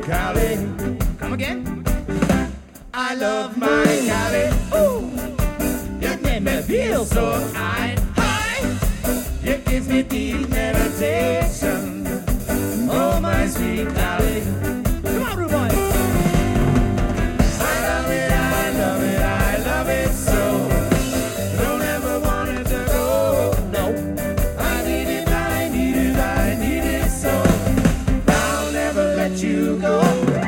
Cali. Come again? I love my Cali. Ooh, you make me feel so high, high. It gives me deep meditation. Oh, my sweet Cali. Come on, Rude Boy. I love it, I love it, I love it so. Don't ever want it to go. No. I need it, I need it, I need it so. I'll never let you go.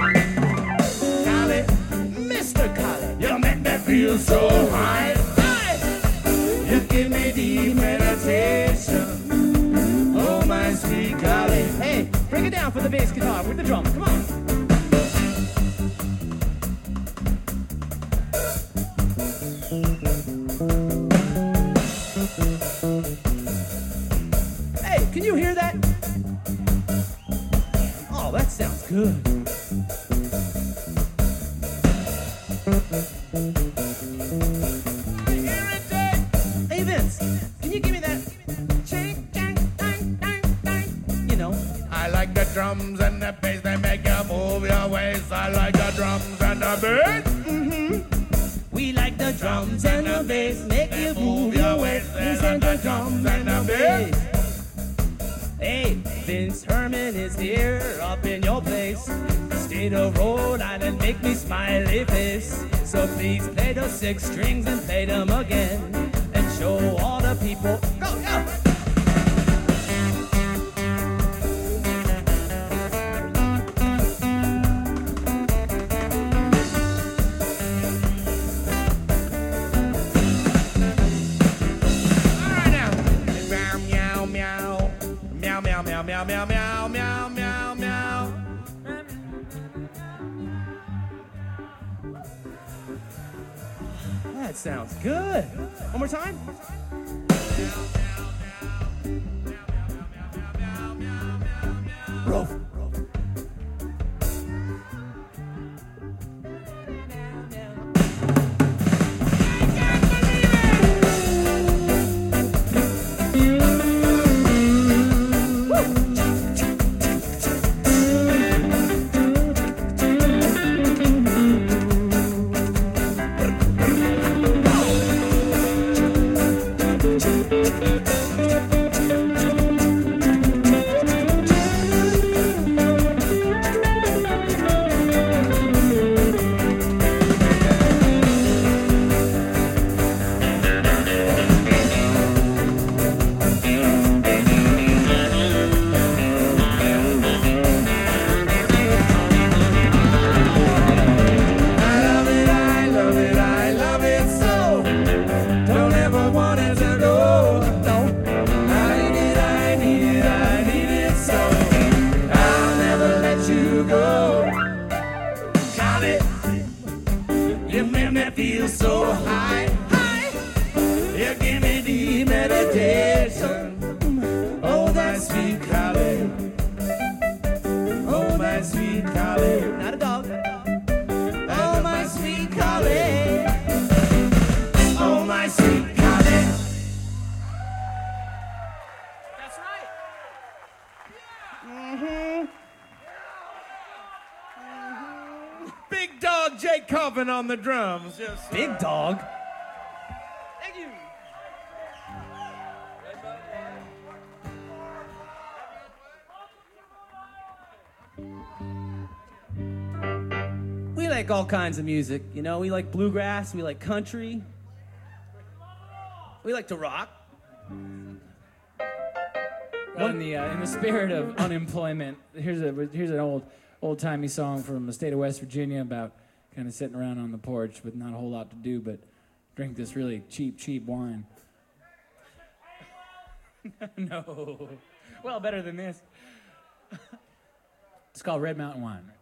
Cali, Mr. Cali. you make me feel so high, high. You give me deep meditation. Oh, my sweet Cali. Hey, bring it down for the bass guitar with the drums. Come on. Hey, can you hear that? Oh, that sounds good. Hey, Vince, can you give me that? Ching, chang, dang, dang, dang. You know. I like the drums and the bass, they make you move your waist. I like the drums and the bass. We like the drums and the bass, make you move your waist. They Listen like to the drums drums and and the the bass. Hey, Vince Herman is here up in your place. State of Rhode Island, make me smiley face. So please play those 6 strings and play them again, and show all the people. Go, go! Meow, meow, meow, meow, meow, meow, meow, meow, meow, meow, meow. That sounds good. One more time. Rolf. Feel so high, high. You give me deep meditation. Oh, that sweet Cali. Oh, my sweet Cali. Not a dog. Oh, my sweet Cali. Oh, my sweet Cali. That's right. Big dog Jake Coven on the drums. Yes, sir. Big dog. Thank you. We like all kinds of music, you know. We like bluegrass, we like country. We like to rock. Well, in the spirit of unemployment, here's an old-timey song from the state of West Virginia about kind of sitting around on the porch with not a whole lot to do but drink this really cheap wine. No. Well, better than this. It's called Red Mountain Wine.